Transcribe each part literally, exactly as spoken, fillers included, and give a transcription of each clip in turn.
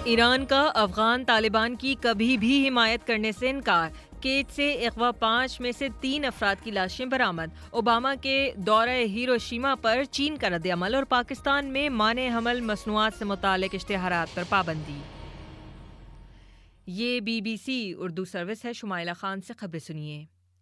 ایران کا افغان طالبان کی کبھی بھی حمایت کرنے سے انکار، کیچ سے اغوا پانچ میں سے تین افراد کی لاشیں برآمد۔ اوباما کے دورہ ہیروشیما پر چین کا رد عمل، اور پاکستان میں مانع حمل مصنوعات سے متعلق اشتہارات پر پابندی۔ یہ B B C Urdu service ہے۔ شمائلہ خان سے خبریں سنیے۔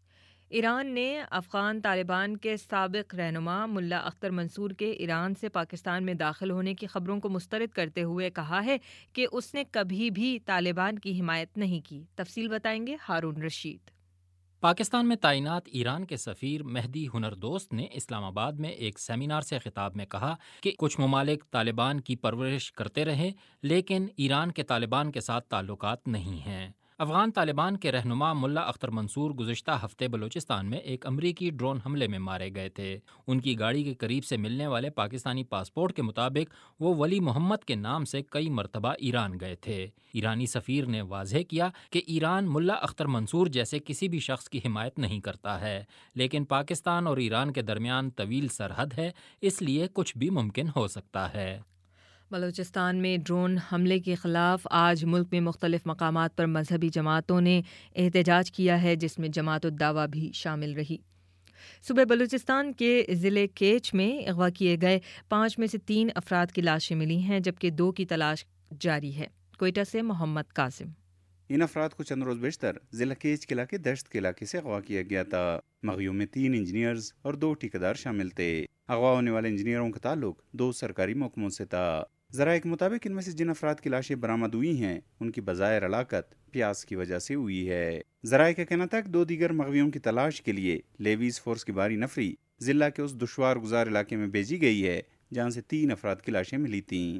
ایران نے افغان طالبان کے سابق رہنما ملا اختر منصور کے ایران سے پاکستان میں داخل ہونے کی خبروں کو مسترد کرتے ہوئے کہا ہے کہ اس نے کبھی بھی طالبان کی حمایت نہیں کی۔ تفصیل بتائیں گے ہارون رشید۔ پاکستان میں تعینات ایران کے سفیر مہدی ہنردوست نے اسلام آباد میں ایک سیمینار سے خطاب میں کہا کہ کچھ ممالک طالبان کی پرورش کرتے رہے، لیکن ایران کے طالبان کے ساتھ تعلقات نہیں ہیں۔ افغان طالبان کے رہنما ملا اختر منصور گزشتہ ہفتے بلوچستان میں ایک امریکی ڈرون حملے میں مارے گئے تھے۔ ان کی گاڑی کے قریب سے ملنے والے پاکستانی پاسپورٹ کے مطابق وہ ولی محمد کے نام سے کئی مرتبہ ایران گئے تھے۔ ایرانی سفیر نے واضح کیا کہ ایران ملا اختر منصور جیسے کسی بھی شخص کی حمایت نہیں کرتا ہے، لیکن پاکستان اور ایران کے درمیان طویل سرحد ہے، اس لیے کچھ بھی ممکن ہو سکتا ہے۔ بلوچستان میں ڈرون حملے کے خلاف آج ملک میں مختلف مقامات پر مذہبی جماعتوں نے احتجاج کیا ہے، جس میں جماعت الدعوہ بھی شامل رہی۔ صبح بلوچستان کے ضلع کیچ میں اغوا کیے گئے پانچ میں سے تین افراد کی لاشیں ملی ہیں، جبکہ دو کی تلاش جاری ہے۔ کوئٹہ سے محمد قاسم۔ ان افراد کو چند روز بیشتر ضلع کیچ کے علاقے دشت کے علاقے سے اغوا کیا گیا تھا۔ مغیوم میں تین انجینئرز اور دو ٹھیکیدار شامل تھے۔ اغوا ہونے والے انجینئروں کا تعلق دو سرکاری محکموں سے تھا۔ ذرائع کے مطابق ان میں سے جن افراد کی لاشیں برآمد ہوئی ہیں ان کی بظاہر ہلاکت پیاس کی وجہ سے ہوئی ہے۔ ذرائع کا کہنا تھا کہ دو دیگر مغویوں کی تلاش کے لیے لیویز فورس کی بھاری نفری ضلع کے اس دشوار گزار علاقے میں بھیجی گئی ہے جہاں سے تین افراد کی لاشیں ملی تھیں۔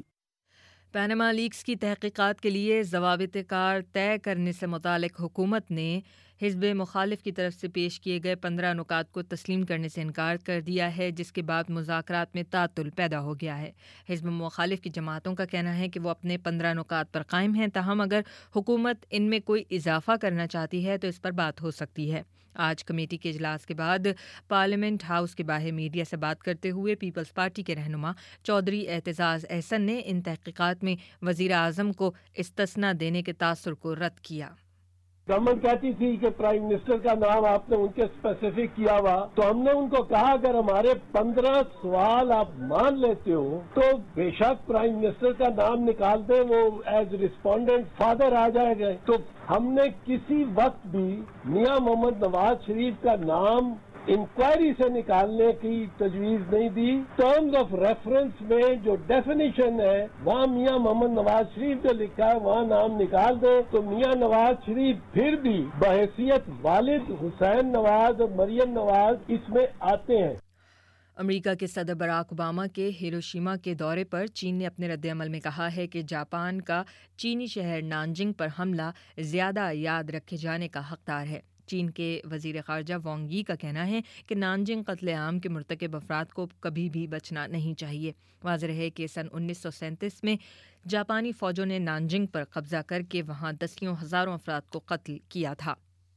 پاناما لیکس کی تحقیقات کے لیے ضوابط کار طے کرنے سے متعلق حکومت نے حزب مخالف کی طرف سے پیش کیے گئے پندرہ نکات کو تسلیم کرنے سے انکار کر دیا ہے، جس کے بعد مذاکرات میں تعطل پیدا ہو گیا ہے۔ حزب مخالف کی جماعتوں کا کہنا ہے کہ وہ اپنے پندرہ نکات پر قائم ہیں، تاہم اگر حکومت ان میں کوئی اضافہ کرنا چاہتی ہے تو اس پر بات ہو سکتی ہے۔ آج کمیٹی کے اجلاس کے بعد پارلیمنٹ ہاؤس کے باہر میڈیا سے بات کرتے ہوئے پیپلز پارٹی کے رہنما چودھری اعتزاز احسن نے ان تحقیقات میں وزیر اعظم کو استثنا دینے کے تاثر کو رد کیا۔ گورنمنٹ کہتی تھی کہ پرائم منسٹر کا نام آپ نے ان کے اسپیسیفک کیا ہوا، تو ہم نے ان کو کہا اگر ہمارے پندرہ سوال آپ مان لیتے ہو تو بے شک پرائم منسٹر کا نام نکال دیں، وہ ایز رسپونڈنٹ فادر آ جائے گا۔ تو ہم نے کسی وقت بھی میاں محمد نواز شریف کا نام انکوائری سے نکالنے کی تجویز نہیں دی۔ ٹرمز آف ریفرنس میں جو ڈیفینیشن ہے وہاں میاں محمد نواز شریف جو لکھا ہے وہاں نام نکال دے، تو میاں نواز شریف پھر بھی بحیثیت والد حسین نواز اور مریم نواز اس میں آتے ہیں۔ امریکہ کے صدر براک اوباما کے ہیروشیما کے دورے پر چین نے اپنے رد عمل میں کہا ہے کہ جاپان کا چینی شہر نانجنگ پر حملہ زیادہ یاد رکھے جانے کا حقدار ہے۔ چین کے وزیر خارجہ وانگ یی کا کہنا ہے کہ نانجنگ قتل عام کے مرتکب افراد کو کبھی بھی بچنا نہیں چاہیے۔ واضح ہے کہ سن انیس سو سینتیس میں جاپانی فوجوں نے نانجنگ پر قبضہ کر کے وہاں دسیوں ہزاروں افراد کو قتل کیا تھا۔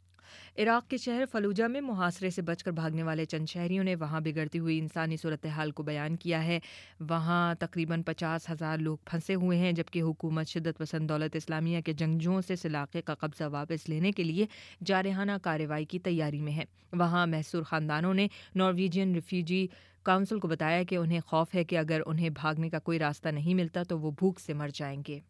عراق کے شہر فلوجہ میں محاصرے سے بچ کر بھاگنے والے چند شہریوں نے وہاں بگڑتی ہوئی انسانی صورتحال کو بیان کیا ہے۔ وہاں تقریباً پچاس ہزار لوگ پھنسے ہوئے ہیں، جبکہ حکومت شدت پسند دولت اسلامیہ کے جنگجوؤں سے اس علاقے کا قبضہ واپس لینے کے لیے جارحانہ کارروائی کی تیاری میں ہے۔ وہاں محصور خاندانوں نے نارویجین ریفیوجی کونسل کو بتایا کہ انہیں خوف ہے کہ اگر انہیں بھاگنے کا کوئی راستہ نہیں ملتا تو وہ بھوک سے مر جائیں گے۔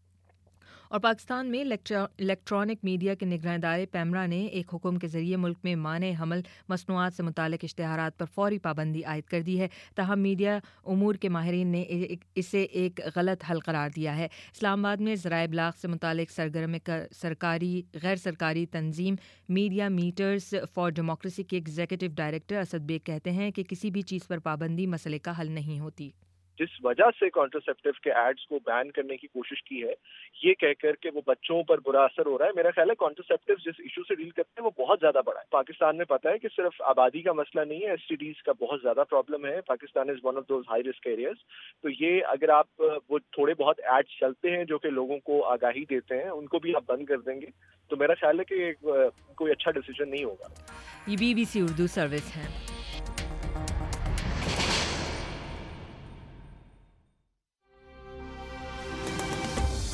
اور پاکستان میں الیکٹرانک میڈیا کے نگراں ادارے پیمرا نے ایک حکم کے ذریعے ملک میں مانع حمل مصنوعات سے متعلق اشتہارات پر فوری پابندی عائد کر دی ہے، تاہم میڈیا امور کے ماہرین نے اسے ایک غلط حل قرار دیا ہے۔ اسلام آباد میں ذرائع ابلاغ سے متعلق سرگرم سرکاری غیر سرکاری تنظیم میڈیا میٹرز فار ڈیموکریسی کے ایگزیکٹو ڈائریکٹر اسد بیگ کہتے ہیں کہ کسی بھی چیز پر پابندی مسئلے کا حل نہیں ہوتی۔ جس وجہ سے کانٹرسیپٹیو کے ایڈز کو بین کرنے کی کوشش کی ہے، یہ کہہ کر کہ وہ بچوں پر برا اثر ہو رہا ہے، میرا خیال ہے کانٹرسیپٹیو جس ایشو سے ڈیل کرتے ہیں وہ بہت زیادہ بڑا ہے۔ پاکستان میں پتہ ہے کہ صرف آبادی کا مسئلہ نہیں ہے، ایس ٹی ڈیز کا بہت زیادہ پرابلم ہے۔ Pakistan is one of those high risk areas. تو یہ اگر آپ وہ تھوڑے بہت ایڈز چلتے ہیں جو کہ لوگوں کو آگاہی دیتے ہیں، ان کو بھی آپ بند کر دیں گے تو میرا خیال ہے کہ کوئی اچھا ڈیسیجن نہیں ہوگا۔ یہ B B C Urdu service ہے۔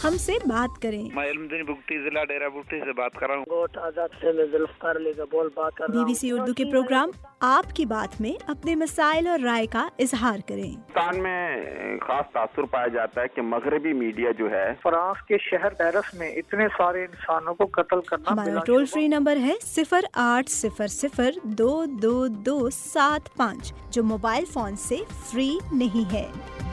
ہم سے بات کریں۔ میں علمدین بگٹی ضلع ڈیرہ بگٹی سے بات کر رہا ہوں۔ گوٹ آزاد سے میں ذوالفقار علی کا بول بات کر رہا ہوں۔ بی بی سی اردو کے پروگرام آپ کی بات میں اپنے مسائل اور رائے کا اظہار کریں۔ پاکستان میں خاص تاثر پایا جاتا ہے کہ مغربی میڈیا جو ہے فرانس کے شہر پیرس میں اتنے سارے انسانوں کو قتل کرنا۔ ہمارا ٹول فری نمبر ہے صفر آٹھ صفر صفر دو دو دو سات پانچ جو موبائل فون سے فری نہیں ہے۔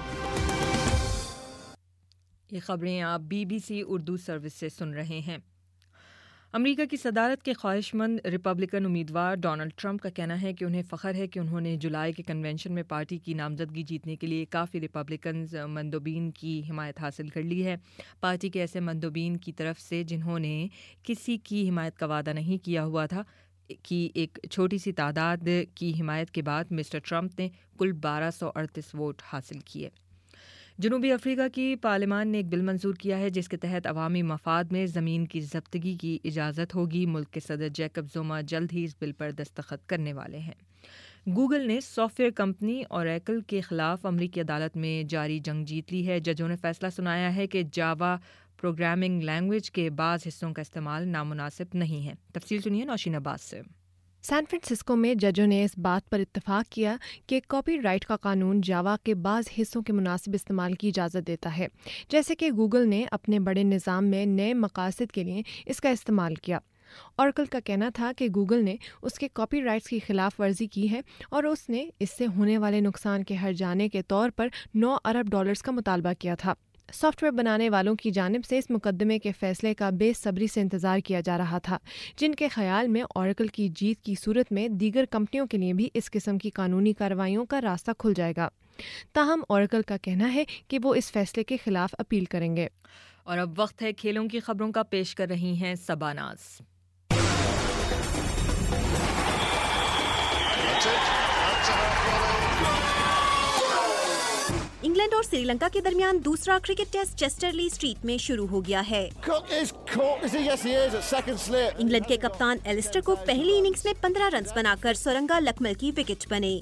یہ خبریں آپ B B C Urdu service سے سن رہے ہیں۔ امریکہ کی صدارت کے خواہش مند ریپبلکن امیدوار ڈونلڈ ٹرمپ کا کہنا ہے کہ انہیں فخر ہے کہ انہوں نے جولائی کے کنونشن میں پارٹی کی نامزدگی جیتنے کے لیے کافی ریپبلکنز مندوبین کی حمایت حاصل کر لی ہے۔ پارٹی کے ایسے مندوبین کی طرف سے جنہوں نے کسی کی حمایت کا وعدہ نہیں کیا ہوا تھا کی ایک چھوٹی سی تعداد کی حمایت کے بعد مسٹر ٹرمپ نے کل بارہ سو اڑتیس ووٹ حاصل کیے۔ جنوبی افریقہ کی پارلیمان نے ایک بل منظور کیا ہے جس کے تحت عوامی مفاد میں زمین کی ضبطگی کی اجازت ہوگی۔ ملک کے صدر جیکب زوما جلد ہی اس بل پر دستخط کرنے والے ہیں۔ گوگل نے سافٹ ویئر کمپنی اوریکل کے خلاف امریکی عدالت میں جاری جنگ جیت لی ہے۔ ججوں نے فیصلہ سنایا ہے کہ جاوا پروگرامنگ لینگویج کے بعض حصوں کا استعمال نامناسب نہیں ہے۔ تفصیل سنیے نوشین عباس سے۔ سان فرانسسکو میں ججوں نے اس بات پر اتفاق کیا کہ کاپی رائٹ کا قانون جاوا کے بعض حصوں کے مناسب استعمال کی اجازت دیتا ہے، جیسے کہ گوگل نے اپنے بڑے نظام میں نئے مقاصد کے لیے اس کا استعمال کیا۔ اوریکل کا کہنا تھا کہ گوگل نے اس کے کاپی رائٹس کی خلاف ورزی کی ہے اور اس نے اس سے ہونے والے نقصان کے ہرجانے کے طور پر نو ارب ڈالرز کا مطالبہ کیا تھا۔ سافٹ ویئر بنانے والوں کی جانب سے اس مقدمے کے فیصلے کا بے صبری سے انتظار کیا جا رہا تھا، جن کے خیال میں اوریکل کی جیت کی صورت میں دیگر کمپنیوں کے لیے بھی اس قسم کی قانونی کارروائیوں کا راستہ کھل جائے گا۔ تاہم اوریکل کا کہنا ہے کہ وہ اس فیصلے کے خلاف اپیل کریں گے۔ اور اب وقت ہے کھیلوں کی خبروں کا، پیش کر رہی ہیں سباناز۔ انگلینڈ اور سری لنکا کے درمیان دوسرا کرکٹ ٹیسٹ چیسٹرلی اسٹریٹ میں شروع ہو گیا ہے۔ انگلینڈ کے کپتان ایلسٹر کو پہلی اننگز میں پندرہ رنز بنا کر سورنگا لکمل کی وکٹ بنے۔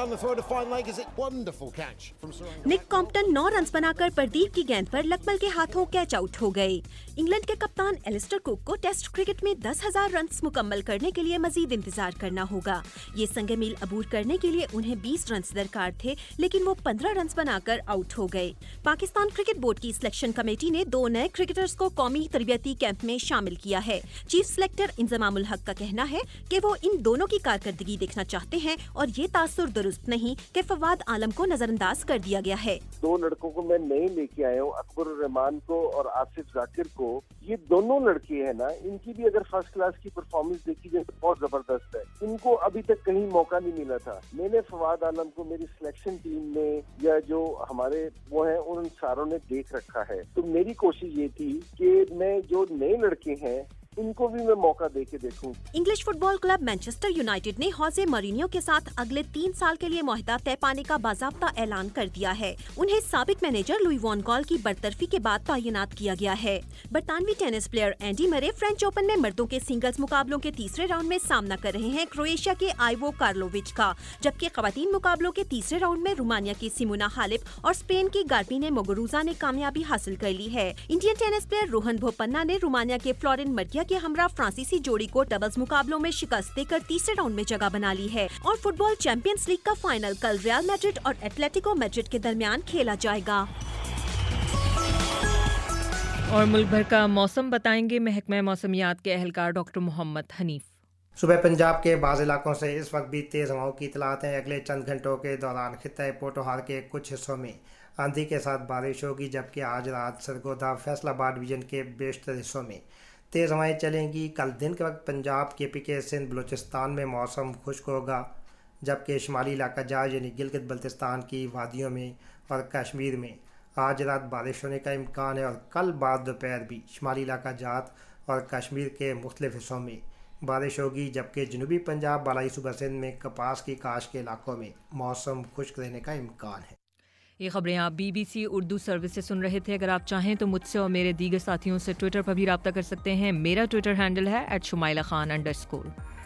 نک کامپٹن نو رنز بنا کر پردیپ کی گیند پر لکمل کے ہاتھوں کیچ آؤٹ ہو گئے۔ انگلینڈ کے کپتان ایلسٹر کوک کو ٹیسٹ کرکٹ میں دس ہزار رنز مکمل کرنے کے لیے مزید انتظار کرنا ہوگا۔ یہ سنگ میل عبور کرنے کے لیے انہیں بیس رنز درکار تھے، لیکن وہ پندرہ رنز بنا کر آؤٹ ہو گئے۔ پاکستان کرکٹ بورڈ کی سلیکشن کمیٹی نے دو نئے کرکٹرز کو قومی تربیتی کیمپ میں شامل کیا ہے۔ چیف سلیکٹر انضمام الحق کا کہنا ہے کہ وہ ان دونوں کی کارکردگی دیکھنا چاہتے ہیں اور یہ تاثر درست نہیں کہ فواد عالم کو نظر انداز کر دیا گیا ہے۔ دو لڑکوں کو میں نہیں لے کے آیا ہوں، اکبر الرحمان کو اور آصف ذاکر کو۔ یہ دونوں لڑکے ہیں نا، ان کی بھی اگر فرسٹ کلاس کی پرفارمنس دیکھی جائے تو بہت زبردست ہے۔ ان کو ابھی تک کہیں موقع نہیں ملا تھا۔ میں نے فواد عالم کو میری سلیکشن ٹیم میں یا جو ہمارے وہ ہیں ان ساروں نے دیکھ رکھا ہے، تو میری کوشش یہ تھی کہ میں جو نئے لڑکے ہیں ان کو بھی میں موقع دے کے دیکھوں۔ English football club Manchester United نے ہوزے مورینیو کے ساتھ اگلے تین سال کے لیے معاہدہ طے پانے کا باضابطہ اعلان کر دیا ہے۔ انہیں سابق مینیجر لوئی وان گال کی برطرفی کے بعد تعینات کیا گیا ہے۔ برطانوی tennis player Andy Murray French Open میں مردوں کے سنگلز مقابلوں کے تیسرے راؤنڈ میں سامنا کر رہے ہیں کروئیشیا کے آئیوو کارلووچ کا، جبکہ خواتین مقابلوں کے تیسرے راؤنڈ میں رومانیہ کی سیمونا حالپ اور اسپین کی گاربینے موگوروزا نے کامیابی حاصل کر لی ہے۔ Indian tennis player Rohan Bopanna نے رومانیہ کے فلورن مرگیا کے ہمراہ فرانسیسی جوڑی کو ڈبلز مقابلوں میں شکست دے کر تیسرے راؤنڈ میں جگہ بنا لی ہے۔ اور فٹ بال چیمپئنز لیگ کا فائنل کل ریال میڈرڈ اور ایتلیٹیکو میڈرڈ کے درمیان کھیلا جائے گا۔ اور ملک بھر کا موسم بتائیں گے محکمہ موسمیات کے اہلکار ڈاکٹر محمد حنیف۔ صبح پنجاب کے بعض علاقوں سے اس وقت بھی تیز ہواؤں کی اطلاعات ہیں۔ اگلے چند گھنٹوں کے دوران خطۂ پوٹوہار کے کچھ حصوں میں آندھی کے ساتھ بارش ہوگی، جبکہ آج رات سرگودا فیصل آباد ڈویژن کے بیشتر حصوں میں تیز ہوائیں چلیں گی۔ کل دن کے وقت پنجاب کے پی کے سندھ بلوچستان میں موسم خشک ہوگا، جبکہ شمالی علاقہ جات یعنی گلگت بلتستان کی وادیوں میں اور کشمیر میں آج رات بارش ہونے کا امکان ہے، اور کل بعد دوپہر بھی شمالی علاقہ جات اور کشمیر کے مختلف حصوں میں بارش ہوگی، جبکہ جنوبی پنجاب بالائی صوبہ سندھ میں کپاس کی کاشت کے علاقوں میں موسم خشک رہنے کا امکان ہے۔ یہ خبریں آپ B B C Urdu service سے سن رہے تھے۔ اگر آپ چاہیں تو مجھ سے اور میرے دیگر ساتھیوں سے ٹویٹر پر بھی رابطہ کر سکتے ہیں۔ میرا ٹویٹر ہینڈل ہے at Shumaila Khan under score.